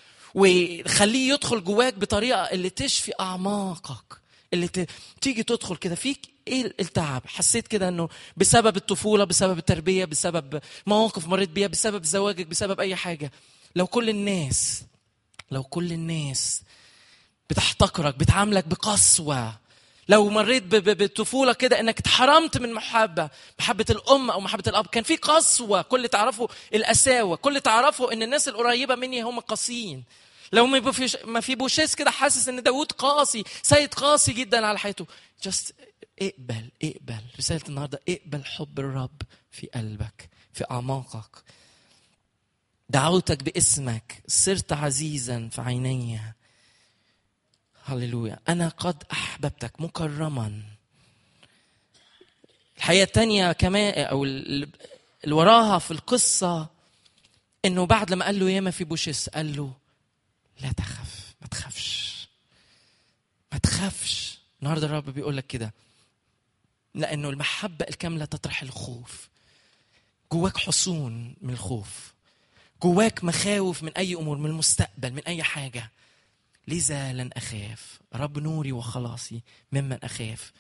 وخليه يدخل جواك بطريقه اللي تشفي اعماقك، اللي ت... تيجي تدخل كده فيك ايه التعب. حسيت كده انه بسبب الطفوله، بسبب التربيه، بسبب مواقف مريت بيها، بسبب زواجك، بسبب اي حاجه. لو كل الناس لو كل الناس بتحتقرك، بتعاملك بقسوه، لو مريت بالطفوله كده انك اتحرمت من محبه محبه الام او محبه الاب، كان في قسوه، كل تعرفوا القساوه، كل تعرفوا ان الناس القريبه مني هم قاسيين. لو ما في بوشيس كده حاسس ان داود قاسي، سيد قاسي جدا على حياته، جاست اقبل اقبل رساله النهارده، اقبل حب الرب في قلبك، في اعماقك. دعوتك باسمك، صرت عزيزا في عيني. هللويا، انا قد احببتك مكرما. الحقيقه الثانيه كمان او اللي وراها في القصه، انه بعد لما قال له ياما في بوشيس، قال له لا تخف، ما تخافش ما تخافش. النهارده الرب بيقول لك كده، لانه المحبه الكامله تطرح الخوف. جواك حصون من الخوف، جواك مخاوف من اي امور، من المستقبل، من اي حاجه. لذا لن اخاف، رب نوري وخلاصي ممن اخاف.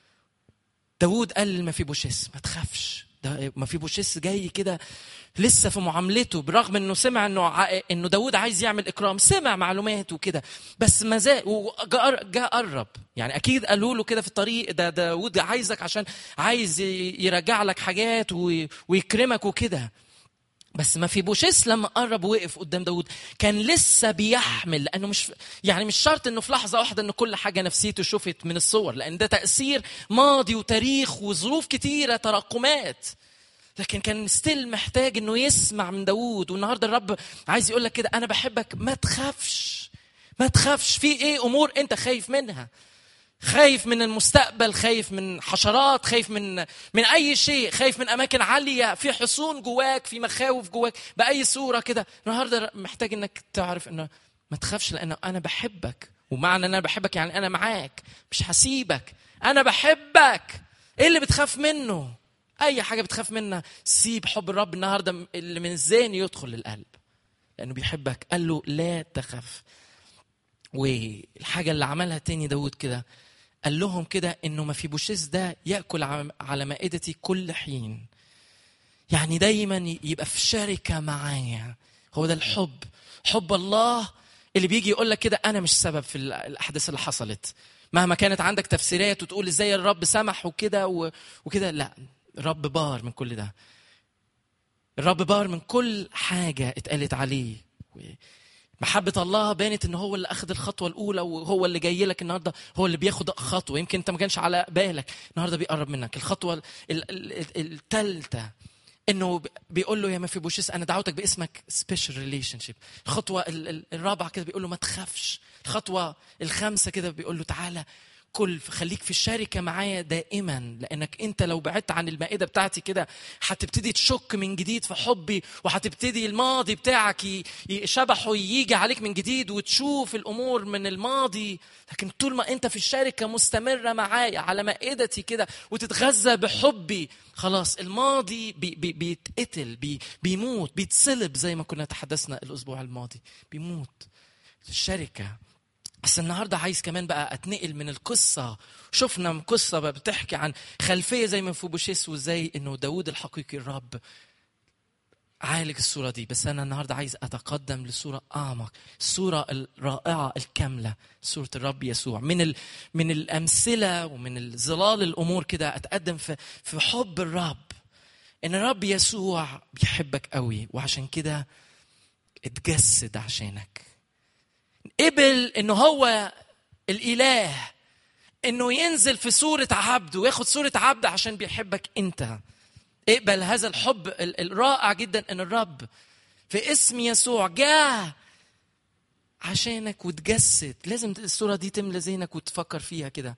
داود قال لمفيبوشيس ما تخافش. ده مفيبوشيس جاي كده لسه في معاملته، برغم انه سمع انه ع... انه داود عايز يعمل اكرام، سمع معلومات وكده، بس ما زال وجاء قرب. يعني اكيد قالوا له كده في الطريق، ده داود عايزك عشان عايز يرجع لك حاجات و... ويكرمك وكده. بس ما في بوشيس لما قرب وقف قدام داود كان لسه بيحمل، لانه مش يعني مش شرط انه في لحظه واحده انه كل حاجه نفسيته شفت من الصور، لان ده تاثير ماضي وتاريخ وظروف كتيره، تراكمات. لكن كان ستيل محتاج انه يسمع من داود. والنهارده الرب عايز يقول لك كده، انا بحبك، ما تخافش ما تخافش. في ايه امور انت خايف منها؟ خايف من المستقبل، خايف من حشرات، خايف من من اي شيء، خايف من اماكن عاليه، في حصون جواك، في مخاوف جواك باي صوره كده. النهارده محتاج انك تعرف انه ما تخافش، لانه انا بحبك. ومعنى ان انا بحبك يعني انا معاك، مش هسيبك، انا بحبك. ايه اللي بتخاف منه؟ اي حاجه بتخاف منها سيب حب الرب النهارده اللي من الذهن يدخل للقلب، لانه بيحبك. قال له لا تخف. والحاجه اللي عملها تاني داود كده، قال لهم كده انه ما في بوشيس ده ياكل على مائدتي كل حين، يعني دايما يبقى في شركه معايا. هو ده الحب، حب الله اللي بيجي يقول لك كده انا مش سبب في الاحداث اللي حصلت، مهما كانت عندك تفسيرات وتقول ازاي الرب سمح وكده وكده. لا، الرب بار من كل ده، الرب بار من كل حاجه اتقالت عليه. محبة الله بانت ان هو اللي اخذ الخطوة الاولى، وهو اللي جاي لك النهاردة، هو اللي بياخد خطوة يمكن انت ما كانش على بالك، النهاردة بيقرب منك. الخطوة الثالثة انه بيقول له يا مفيبوشيس انا دعوتك باسمك سبيشال ريليشن شيب. الخطوة الرابعة كده بيقول له ما تخافش. الخطوة الخامسة كده بيقول له تعالى كل خليك في الشركة معايا دائما، لأنك أنت لو بعدت عن المائدة بتاعتي كده هتبتدي تشك من جديد في حبي، وهتبتدي الماضي بتاعك شبحه يجي عليك من جديد وتشوف الأمور من الماضي. لكن طول ما أنت في الشركة مستمرة معايا على مائدتي كده وتتغذى بحبي، خلاص الماضي بي بي بيتقتل بي بيموت بيتصلب زي ما كنا تحدثنا الأسبوع الماضي، بيموت الشركة. بس النهارده عايز كمان بقى اتنقل من القصه. شفنا قصه بقى بتحكي عن خلفيه زي مفيبوشيس وازاي انه داود الحقيقي الرب عالج الصوره دي. بس انا النهارده عايز اتقدم لصوره اعمق، الصوره الرائعه الكامله، صوره الرب يسوع. من ال... من الامثله ومن الظلال الامور كده اتقدم في في حب الرب، ان الرب يسوع بيحبك قوي وعشان كده اتجسد عشانك. قبل انه هو الاله انه ينزل في صورة عبد وياخد صورة عبد عشان بيحبك انت. اقبل هذا الحب الرائع جدا ان الرب في اسم يسوع جاء عشانك وتجسد. لازم الصورة دي تملى ذهنك وتفكر فيها كده.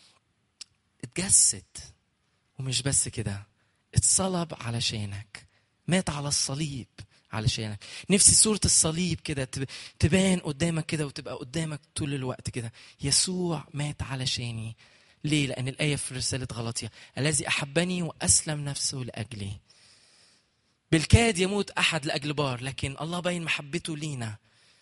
اتجسد ومش بس كده، اتصلب علشانك، مات على الصليب علشانك. نفسي صورة الصليب كده تبان قدامك كده وتبقى قدامك طول الوقت كده. يسوع مات علشاني. ليه؟ لأن الآية في رسالة غلاطية الذي أحبني وأسلم نفسه لأجلي. بالكاد يموت أحد لأجل بار، لكن الله بين محبته لينا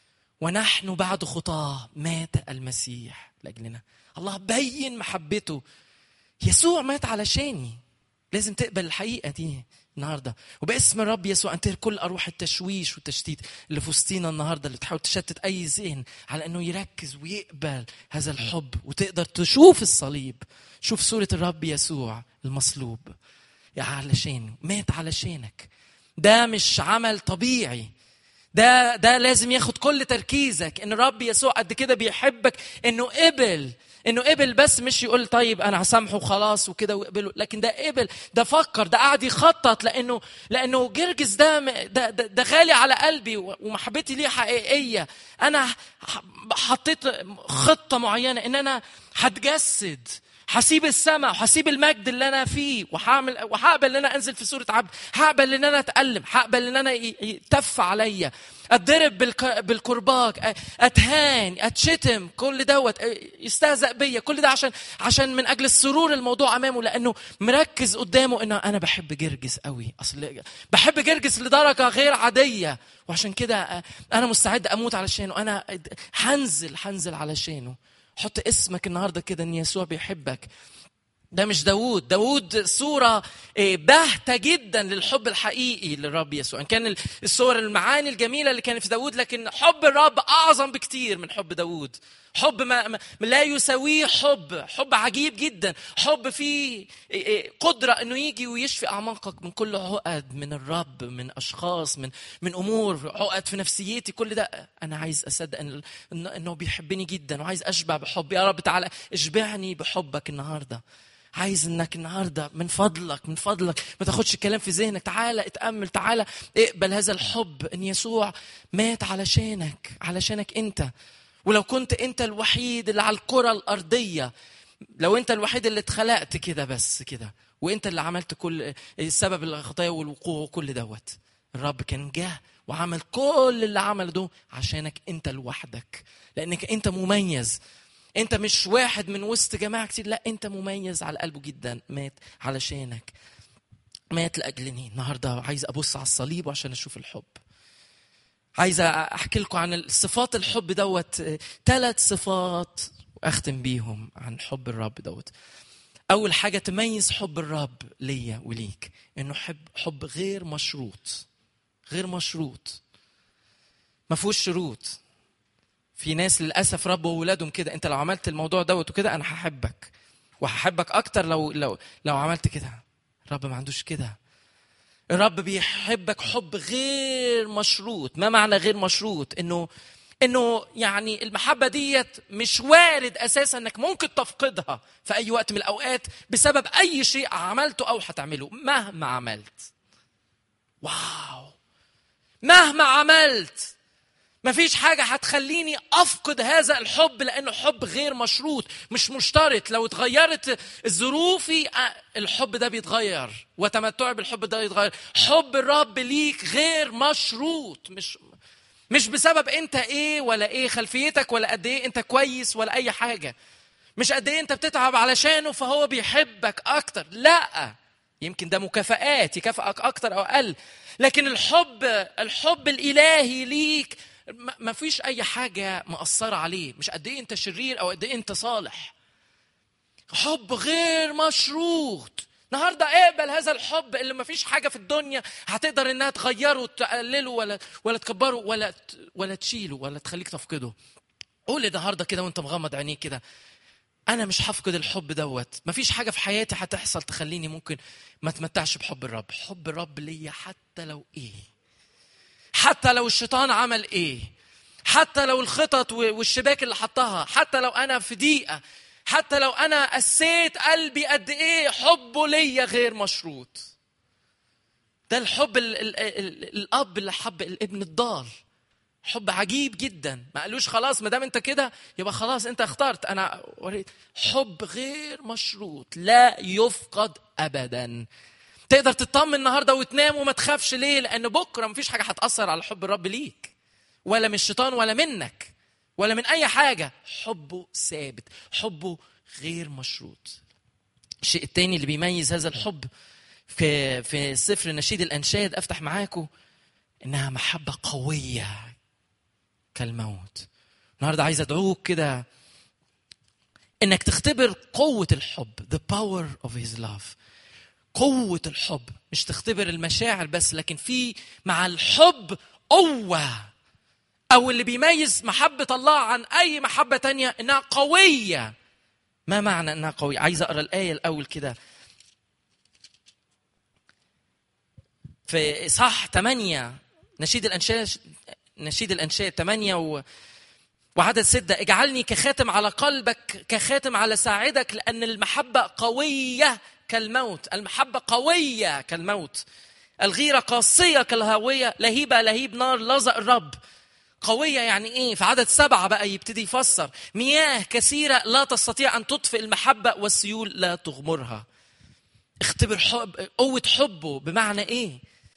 ونحن بعد خطاه مات المسيح لأجلنا. الله بين محبته، يسوع مات علشاني. لازم تقبل الحقيقة دي النهارده. وباسم الرب يسوع انتهر كل اروح التشويش والتشتيت اللي في وسطينا النهارده، اللي بتحاول تشتت اي ذهن على انه يركز ويقبل هذا الحب، وتقدر تشوف الصليب، شوف صورة الرب يسوع المصلوب علشانه، مات علشانك. ده مش عمل طبيعي، ده ده لازم ياخد كل تركيزك، ان الرب يسوع قد كده بيحبك انه قبل انه قبل بس مش يقول طيب انا هسامحه وخلاص وكده وقبله، لكن ده قبل، ده فكر، ده قاعد يخطط، لانه لانه جرجس ده ده, ده, ده غالي على قلبي ومحبتي ليه حقيقيه. انا حطيت خطه معينه ان انا هتجسد، هسيب السماء وهسيب المجد اللي انا فيه، وهعمل وهقبل ان انا انزل في صوره عبد، هقبل ان انا اتألم، هقبل ان انا يتف عليا، اتضرب بالكرباج، اتهان، اتشتم، كل دوت يستهزأ بيا، كل ده عشان عشان من اجل السرور الموضوع امامه، لانه مركز قدامه ان انا بحب جرجس قوي، اصل بحب جرجس لدرجه غير عاديه، وعشان كده انا مستعد اموت علشانه، انا هنزل هنزل علشانه. حط اسمك النهارده كده ان يسوع بيحبك. ده مش داود، داود صورة باهتة جدا للحب الحقيقي للرب يسوع. إن كان الصور المعاني الجميلة اللي كانت في داود، لكن حب الرب أعظم بكتير من حب داود. حب ما, ما لا يساويه حب، حب عجيب جدا، حب فيه قدرة أنه يجي ويشفي أعماقك من كل عقد، من الرب، من أشخاص، من من أمور، عقد في نفسيتي، كل ده. أنا عايز أصدق أن أنه بيحبني جدا وعايز أشبع بحب. يا رب تعالى اشبعني بحبك النهاردة. عايز انك النهارده من فضلك من فضلك ما تاخدش الكلام في ذهنك، تعالى اتامل، تعالى اقبل هذا الحب، ان يسوع مات علشانك، علشانك انت. ولو كنت انت الوحيد اللي على الكره الارضيه، لو انت الوحيد اللي اتخلقت كده بس كده، وانت اللي عملت كل السبب الخطايا والوقوع وكل دوت، الرب كان جه وعمل كل اللي عمله ده عشانك انت لوحدك، لانك انت مميز. انت مش واحد من وسط جماعة كتير، لا انت مميز على قلبه جدا، مات علشانك، مات لأجلني. النهاردة عايز أبص على الصليب وعشان أشوف الحب. عايز أحكي لكم عن الصفات الحب دوت، ثلاث صفات أختم بيهم عن حب الرب دوت. أول حاجة تميز حب الرب ليا وليك، إنه حب حب غير مشروط، غير مشروط، ما فيهوش شروط. في ناس للاسف ربوا اولادهم كده، انت لو عملت الموضوع دوت وكده انا هحبك، وهحبك اكتر لو لو لو عملت كده. الرب ما عندوش كده. الرب بيحبك حب غير مشروط. ما معنى غير مشروط؟ انه انه يعني المحبه ديت مش وارد اساسا انك ممكن تفقدها في اي وقت من الاوقات بسبب اي شيء عملته او هتعمله مهما عملت. واو، مهما عملت مفيش حاجه هتخليني افقد هذا الحب، لانه حب غير مشروط مش مشترط. لو اتغيرت ظروفي الحب ده بيتغير، وتمتعي بالحب ده يتغير. حب الرب ليك غير مشروط، مش مش بسبب انت ايه ولا ايه خلفيتك ولا قد ايه انت كويس ولا اي حاجه، مش قد ايه انت بتتعب علشانه فهو بيحبك اكتر. لا، يمكن ده مكافآت يكافئك اكتر او اقل، لكن الحب الحب الالهي ليك ما فيش اي حاجه مأثره عليه، مش قد ايه انت شرير او قد ايه انت صالح. حب غير مشروط. النهارده اقبل هذا الحب اللي ما فيش حاجه في الدنيا هتقدر انها تغيره تقلله ولا ولا تكبره ولا ولا تشيله ولا تخليك تفقده. قول النهارده كده وانت مغمض عينيك كده، انا مش هفقد الحب دوت. ما فيش حاجه في حياتي هتحصل تخليني ممكن ما اتمتعش بحب الرب. حب الرب ليا حتى لو ايه، حتى لو الشيطان عمل ايه، حتى لو الخطط والشباك اللي حطها، حتى لو انا في ضيقه، حتى لو انا قسيت قلبي قد ايه، حبه ليا غير مشروط. ده الحب ال ال ال الاب اللي حب الابن الضال. حب عجيب جدا. ما قالوش خلاص ما دام انت كده يبقى خلاص انت اخترت، انا وريت. حب غير مشروط لا يفقد ابدا. تقدر تطمن النهارده وتنام وما تخافش. ليه؟ لان بكره مفيش حاجه هتاثر على حب الرب ليك، ولا من الشيطان ولا منك ولا من اي حاجه. حبه ثابت، حبه غير مشروط. الشيء الثاني اللي بيميز هذا الحب في في سفر نشيد الانشاد، افتح معاكم، انها محبه قويه كالموت. النهارده عايز ادعوك كده انك تختبر قوه الحب، the power of his love. قوه الحب، مش تختبر المشاعر بس، لكن في مع الحب قوه. او اللي بيميز محبه الله عن اي محبه تانية انها قويه. ما معنى انها قويه؟ عايز اقرا الايه الاول كده في اصحاح ثمانية نشيد الانشاد، نشيد الانشاد ثمانية و... وعدد ستة. اجعلني كخاتم على قلبك، كخاتم على ساعدك، لان المحبه قويه كالموت. المحبه قويه كالموت، الغيره قاسيه كالهاويه، لهيبه لهيب نار لظى الرب. قويه يعني ايه؟ في عدد سبعة بقى يبتدي يفسر، مياه كثيره لا تستطيع ان تطفئ المحبه، والسيول لا تغمرها. اختبر حب، قوه حبه. بمعنى ايه؟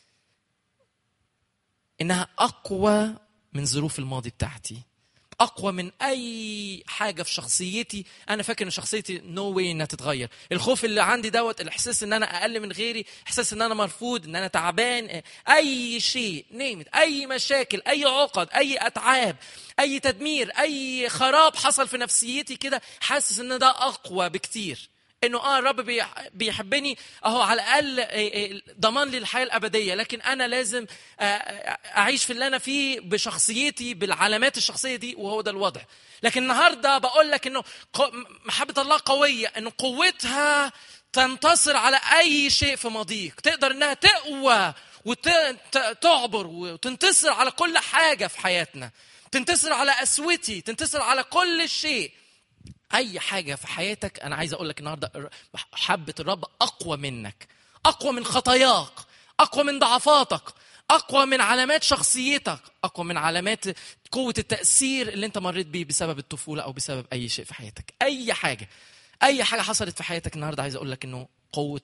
انها اقوى من ظروف الماضي بتاعتي، اقوى من اي حاجه في شخصيتي. انا فاكر ان شخصيتي نو واي انها تتغير. الخوف اللي عندي دوت، الاحساس ان انا اقل من غيري، احساس ان انا مرفوض، ان انا تعبان، اي شيء نيمت، اي مشاكل، اي عقد، اي اتعاب، اي تدمير، اي خراب حصل في نفسيتي كده، حاسس ان ده اقوى بكتير. انه اه الرب بيحبني اهو، على الاقل ضمان لي الحياه الابديه، لكن انا لازم اعيش في اللي انا فيه بشخصيتي بالعلامات الشخصيه دي، وهو ده الوضع. لكن النهارده بقول لك انه محبه الله قويه، انه قوتها تنتصر على اي شيء في ماضيك. تقدر انها تقوى وتعبر وتنتصر على كل حاجه في حياتنا، تنتصر على قسوتي، تنتصر على كل شيء. اي حاجه في حياتك انا عايز اقول لك النهارده محبه الرب اقوى منك، اقوى من خطاياك، اقوى من ضعفاتك، اقوى من علامات شخصيتك، اقوى من علامات قوه التاثير اللي انت مريت بيه بسبب الطفوله او بسبب اي شيء في حياتك. اي حاجه اي حاجه حصلت في حياتك النهارده عايز اقول لك انه قوه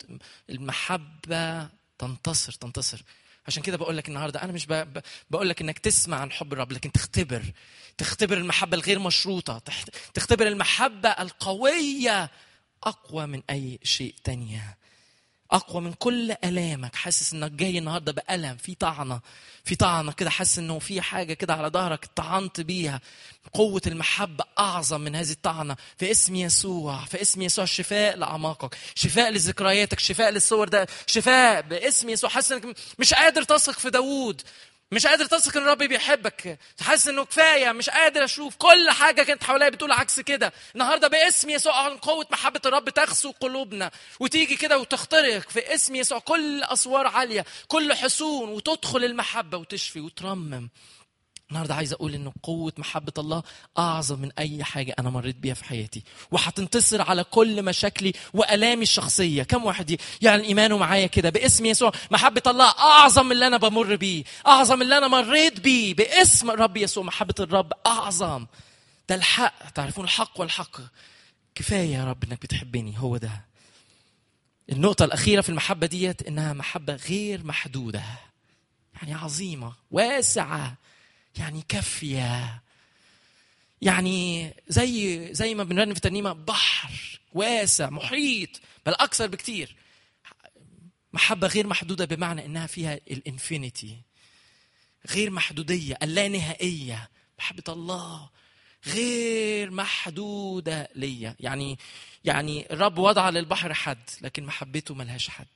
المحبه تنتصر تنتصر. عشان كده بقول لك النهارده انا مش بقول لك انك تسمع عن حب الرب، لكن تختبر تختبر المحبه الغير مشروطه، تختبر المحبه القويه اقوى من اي شيء تانية، اقوى من كل الامك. حاسس انك جاي النهارده بالم، في طعنه في طعنه كده، حاسس انه في حاجه كده على ظهرك طعنت بيها. قوه المحبه اعظم من هذه الطعنه. في اسم يسوع، في اسم يسوع شفاء لاعماقك، شفاء لذكرياتك، شفاء للصور ده، شفاء باسم يسوع. حاسس انك مش قادر تثق في داوود، مش قادر تثق ان الرب بيحبك، حاسس انه كفايه، مش قادر اشوف، كل حاجه كانت حواليا بتقول عكس كده. النهارده باسم يسوع قوه محبه الرب تغسو قلوبنا وتيجي كده وتخترق في اسم يسوع كل اسوار عاليه، كل حصون، وتدخل المحبه وتشفي وترمم النهارده عايز اقول ان قوه محبه الله اعظم من اي حاجه انا مريت بيها في حياتي، وهتنتصر على كل مشاكلي والامي الشخصيه. كم واحد يعني ايمانه معايا كده باسم يسوع؟ محبه الله اعظم من اللي انا بمر بيه، اعظم من اللي انا مريت بيه، باسم الرب يسوع. محبه الرب اعظم. ده الحق، تعرفون الحق والحق. كفايه يا رب انك بتحبني، هو ده. النقطه الاخيره في المحبه ديت انها محبه غير محدوده، يعني عظيمه، واسعه، يعني كافيه، يعني زي زي ما بنرن في ترنيمه بحر واسع محيط، بل اكثر بكتير. محبه غير محدوده بمعنى انها فيها الانفينيتي، غير محدوديه، اللانهائيه. محبه الله غير محدوده ليا. يعني يعني الرب وضع للبحر حد، لكن محبته ملهاش حد.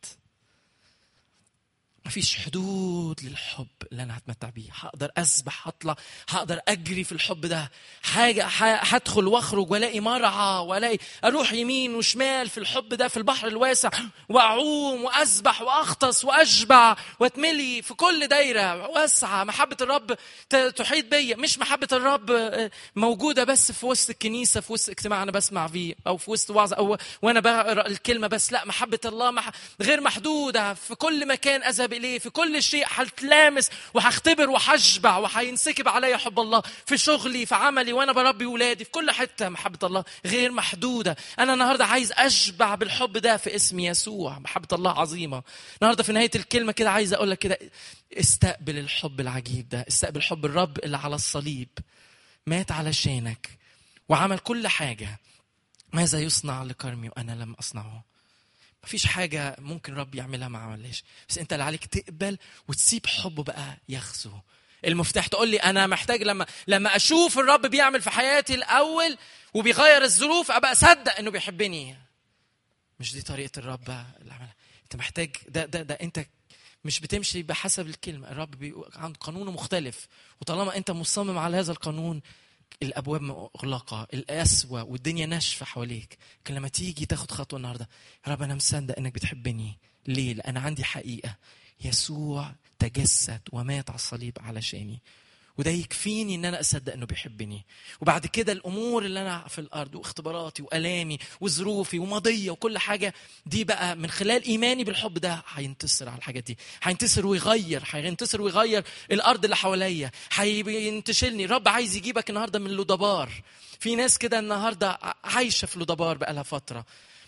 مفيش حدود للحب اللي انا هتمتع بيه. هقدر اسبح، هطلع، هقدر اجري في الحب ده. حاجه هدخل واخرج والاقي مرعى، والاقي اروح يمين وشمال في الحب ده، في البحر الواسع، واعوم واسبح واغطس واشبع واتملي في كل دايره واسعه. محبه الرب تحيط بيا. مش محبه الرب موجوده بس في وسط الكنيسه، في وسط اجتماع انا بسمع فيه، او في وسط وعظه، او وانا بقرا الكلمه بس. لا، محبه الله غير محدوده في كل مكان اذهب إليه. في كل شيء هتلامس وهختبر وهشبع وهينسكب عليا حب الله. في شغلي، في عملي، وانا بربي ولادي، في كل حته محبه الله غير محدوده. انا النهارده عايز اشبع بالحب ده في اسم يسوع. محبه الله عظيمه. النهارده في نهايه الكلمه كده عايز اقول لك كده، استقبل الحب العجيب ده. استقبل حب الرب اللي على الصليب، مات علشانك وعمل كل حاجه. ماذا يصنع لكرمي وانا لم اصنعه؟ مفيش حاجة ممكن رب يعملها ما عملهاش، بس انت اللي عليك تقبل وتسيب حبه بقى يغزو. المفتاح تقول لي انا محتاج لما لما اشوف الرب بيعمل في حياتي الاول وبيغير الظروف ابقى اصدق انه بيحبني. مش دي طريقة الرب اللي عملها. انت محتاج ده ده ده انت مش بتمشي بحسب الكلمة. الرب عنده قانونه مختلف، وطالما انت مصمم على هذا القانون الابواب مغلقه، القسوه والدنيا ناشفه حواليك. لكن لما تيجي تاخد خطوه النهارده، يا رب انا مصدق انك بتحبني. ليه؟ لان عندي حقيقه، يسوع تجسد ومات على الصليب علشاني، وده يكفيني ان انا اصدق انه بيحبني. وبعد كده الامور اللي انا في الارض واختباراتي والامي وظروفي وماضيه وكل حاجه دي بقى من خلال ايماني بالحب ده هينتصر على الحاجات دي، هينتصر ويغير، هينتصر ويغير الارض اللي حواليا، هينتشلني. الرب عايز يجيبك النهارده من لودبار. في ناس كده النهارده عايشه في لودبار بقى لها فتره،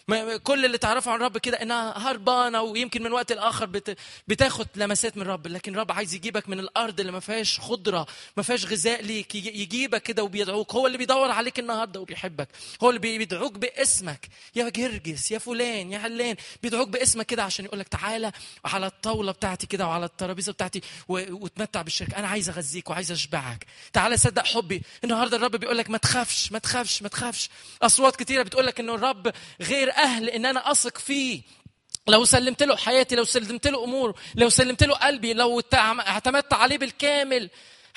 كل اللي تعرفه عن الرب كده انها هربانه، ويمكن من وقت لاخر بت... بتاخد لمسات من الرب. لكن الرب عايز يجيبك من الارض اللي ما فيهاش خضره، ما فيهاش غذاء ليك، يجيبك كده وبيدعوك. هو اللي بيدور عليك النهارده وبيحبك، هو اللي بيدعوك باسمك، يا جرجس يا فلان يا علان، بيدعوك باسمك كده عشان يقول لك تعالى على الطاوله بتاعتي كده وعلى الترابيزه بتاعتي و... وتمتع بالشركه. انا عايز اغذيك وعايز اشبعك. تعالى صدق حبي. النهارده الرب بيقول لك ما تخافش ما تخافش ما تخافش. اصوات كتيره بتقول لك انه الرب غير اهل ان انا اثق فيه. لو سلمت له حياتي، لو سلمت له امور، لو سلمت له قلبي، لو اعتمدت عليه بالكامل،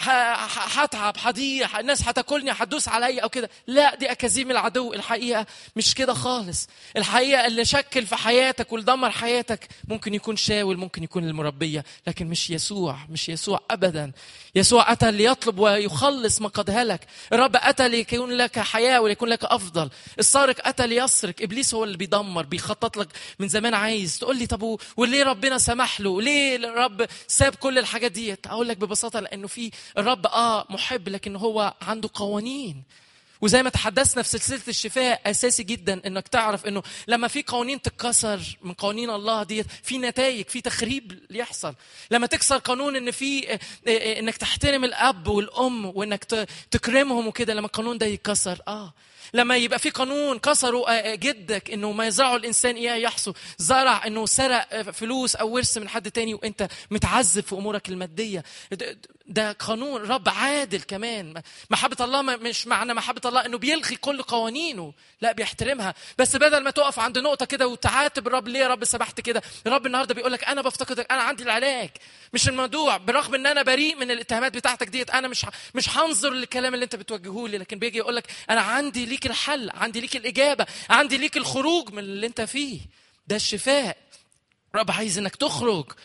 هتعب، هضيع، الناس هتاكلني، هتدوس عليا او كده. لا، دي اكاذيب العدو. الحقيقه مش كده خالص. الحقيقه اللي شكل في حياتك واللي دمر حياتك ممكن يكون شاول، ممكن يكون المربيه، لكن مش يسوع. مش يسوع ابدا. يسوع اتى ليطلب ويخلص ما قد هلك. الرب اتى ليكون لك حياه وليكون لك افضل. السارق اتى ليسرق. ابليس هو اللي بيدمر، بيخطط لك من زمان. عايز تقول لي طب وليه ربنا سمح له؟ ليه الرب ساب كل الحاجات دي؟ اقول لك ببساطه لانه في الرب اه محب، لكن هو عنده قوانين. وزي ما تحدثنا في سلسله الشفاء، اساسي جدا انك تعرف انه لما في قوانين تتكسر من قوانين الله دي، في نتائج، في تخريب يحصل. لما تكسر قانون ان في انك تحترم الاب والام وانك تكرمهم وكده، لما القانون ده يتكسر اه لما يبقى في قانون كسروا جدك انه ما يزرعه الانسان اياه يحصو، زرع انه سرق فلوس او ورث من حد تاني وانت متعذب في امورك الماديه، ده قانون رب عادل كمان. محبه الله مش معنى محبه الله انه بيلغي كل قوانينه، لا بيحترمها. بس بدل ما تقف عند نقطه كده وتعاتب الرب ليه يا رب سمحت كده، الرب النهارده بيقول لك انا بفتقدك، انا عندي العلاج. مش الموضوع برغم ان انا بريء من الاتهامات بتاعتك ديت، انا مش مش هنظر للكلام اللي انت بتوجهه لي، لكن بيجي يقول لك انا عندي ليك الحل، عندي ليك الاجابه، عندي ليك الخروج من اللي انت فيه. ده الشفاء. رب عايز انك تخرج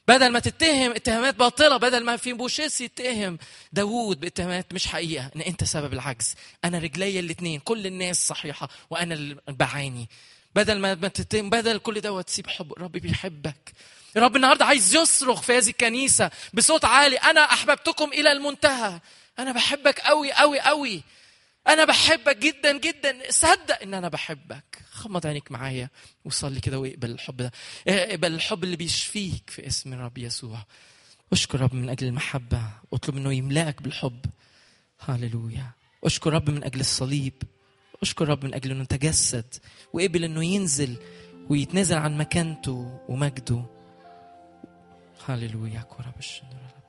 بدل ما تتهم اتهامات باطلة، بدل ما في بوشيس يتهم داوود باتهامات مش حقيقة ان انت سبب العجز. انا رجلي الاثنين، كل الناس صحيحة وانا اللي بعاني. بدل ما تتهم، بدل كل ده تسيب حب. ربي بيحبك. رب النهاردة عايز يصرخ في هذه الكنيسة بصوت عالي: انا احببتكم الى المنتهى. انا بحبك قوي قوي قوي. انا بحبك جدا جدا. صدق ان انا بحبك. غمض عينيك معايا وصلي كده واقبل الحب ده. اقبل الحب اللي بيشفيك في اسم الرب يسوع. اشكر رب من اجل المحبة، اطلب منه يملأك بالحب. هاليلويا. اشكر رب من اجل الصليب. اشكر رب من اجل انه تجسد وقبل انه ينزل ويتنازل عن مكانته ومجده. هاليلويا.